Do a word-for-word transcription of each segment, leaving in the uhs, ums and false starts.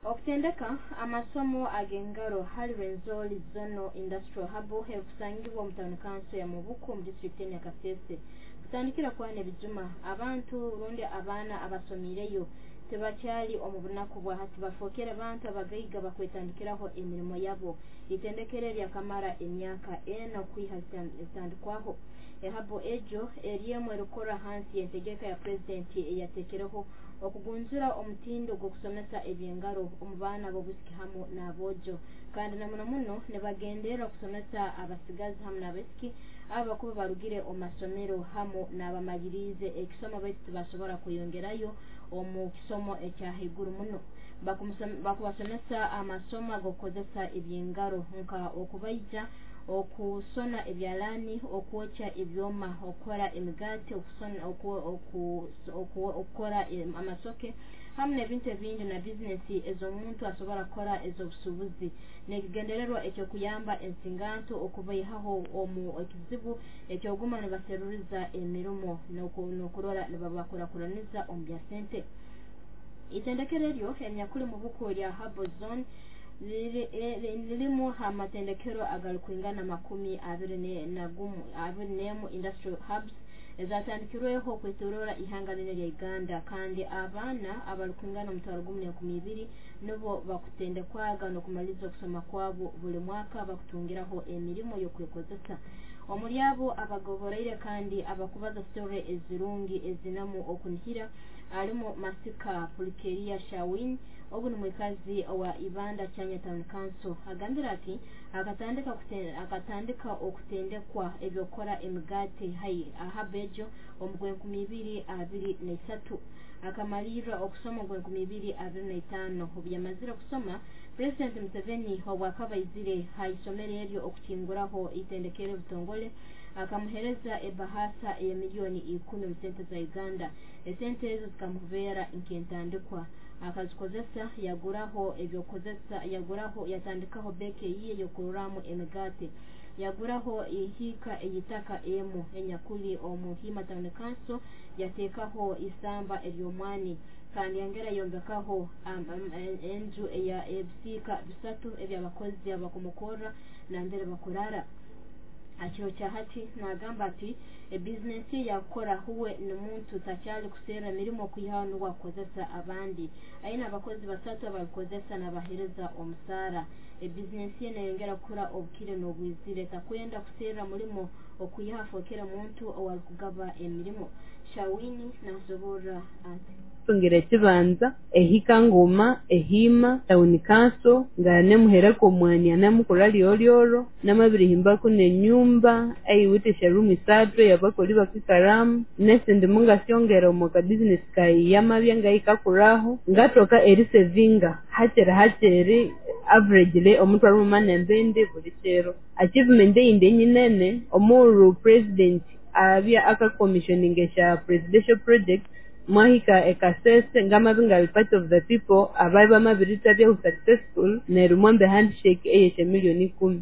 Okutendeka amasomo agengaro hali Rwenzori Zono Industrial Hub hekusangibwa mu Town Council ya Mubuku mu district ya Kasese. Kutandikira kwane bijuma abantu rundi abana abasomireyo tebakyali omubunaku bwa hati bafokera abantu abagayiga bakwetandikiraho emirimo yabo itendekere lya kamara emyaka ena kwihasitandikwaho ehabo ejo eriyemwe rukora hansi yentegeka ya president yatekereho okugunzura omutindo gwo kusomesa ebyengaro omubana bobusiki hamu nabojo kandi namuno muno ne bagendera kusomesa abasigazi hamu nabesiki abakuba barugire omasomero hamu n'abamagirize ekisomo bese bashobora kuyongerayo omu kisomo ekyahiguru muno bakubasomesa amasomo agokozesa ebyengaro nka okubaija okusona ebyalani okwocha ebyoma okora emigati okusona okukora amasoke hamwe n'ebintu ebindi na business ezo muntu asobora kora ezo busubuzi nekigendererwa ekyo kuyamba ensinganto okubayihaho omu ekizibu ekyo guma ne baseruriza emirimo n'okurora ne babakurakuraniza omu bya sente itendekere lyo emyakuli mu buku lya Habo Zone lilimu amatendekero agalukwingana makumi abiri na gumu abiri n'emu industrial hubs ezatandikirweho kwetorora ihanga nene lya Uganda kandi abana abalukwingana mutwaro gumu n'enkumi ibiri nubo bakutendekwaga no kumaliza okusoma kwabo buli mwaka bakutungiraho emirimo yo kwekozesa omuli abo abagoboreire kandi abakubaza story ezirungi ezinamu okunihira alimo Masika Pulikeria Shawin obuni mwekazi wa Ibanda Chanya Town Council agambira ati akatandika kutenda akatandika okutendekwa ebyokora emigate hai ahabejo omugwe nkumi ibiri abiri n'esatu akamalira okusoma ogwe nkumi ibiri abiri n'etaano obyamazira kusoma President Museveni obwakabayizire haisomere eryo okukinguraho itendekere butongole akamuhereza ebahasa ya milioni ikumi mu sente za Uganda esente ezo zikamuvera inkentandikwa akazikozesa yaguraho ebyokozesa yaguraho yatandikaho beke yiye yokururamu emigate yaguraho ihika eyitaka emu enyakuli omuhima Town Council yatekaho isamba eryomwani kandi yangera yombekaho um, um, enju eya ebisika bisatu ebyabakozi abakumukora na mbere bakurara akiro cha hati nagamba ati e business yakora huwe n'umuntu tacyali kusera mirimo kuyihano wakozesa abandi aina abakozi basatu abakozesa nabahereza omusara e business yenengera kura obukire n'obwizire takwenda kusera mulimo okuyafokera muntu owalkugaba emirimo Shawini nasobora ati tungire kibanza ehika ngoma ehima Town Council ngane muherako mwani anamukura lyolyoro namabiri himbako ne nyumba ayiwite sharumu isatu yabakoli bakikaramu nesende munga syongera mu ka business kai yamabya ngayikakuraho ngatoka erise vinga hachera hacheri average le omuntu ari mu manembende buri kero achievement inde nyinene omuru president abya aka commissioning sha presidential project Mahika ekasese ngama binga part of the people abaiba mabirita bya successful na rumombe handshake eyeshe milioni kumi.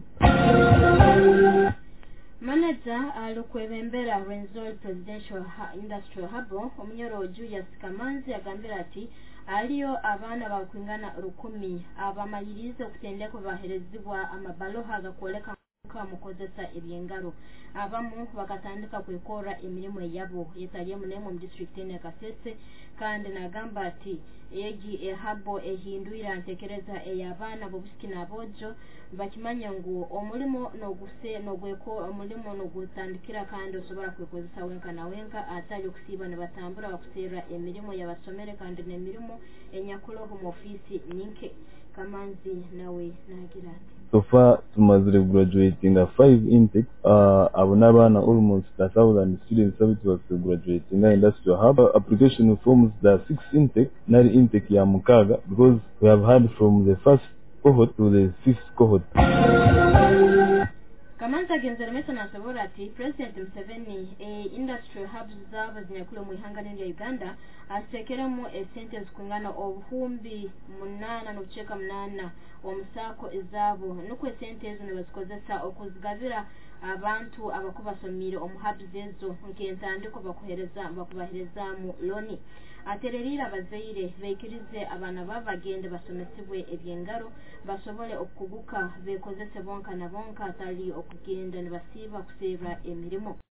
Manager alokwebembera Rwenzori Presidential Industrial Hub omunyoro Julius Kamanzi agambira ati aliyo abana bakwingana rukumi abamayirize okutendeko baherezibwa amabaloha agakoleka kwa mukozesa ebyengaro abamu bakatandika kwekora emirimo yabo yetaliye munemo mu district ya Kasese kandi nagamba ati egi ehabo ehinduira ntekereza eyabana bobusiki nabojo bakimanya ngo omulimo no guse no gweko omulimo no gutandikira kandi osobora kwekozesa wenka na wenka atali okusiba ne batambura bakusera emirimo yabasomere kandi nemirimo enyakulo mu office ninke Kamanzi nawe nagira ati so far tumazire graduating a five intake uh abunabana almost a thousand students have to graduate in the industrial hub application forms the six intake nari intake ya mukaga because we have had from the first cohort to the fifth cohort. Kamanzi agenzera mesa nasobora ati President Museveni e industrial hubs zaba zinyakulo mu ihanga ya Uganda asekeramo esente zikungana obuhumbi munana no kucheka munana omusako ezabo nuko esente ezo ne bazikozesa okuzigabira abantu abakubasomire omuhabs ezo nkentandiko bakuhereza bakubahereza mu loni atererira abazaire beikirize abana babagende basomesebwe ebyengaro basobole okuguka bekozese bonka na bonka atali okugenda ne basiba kuseba emirimo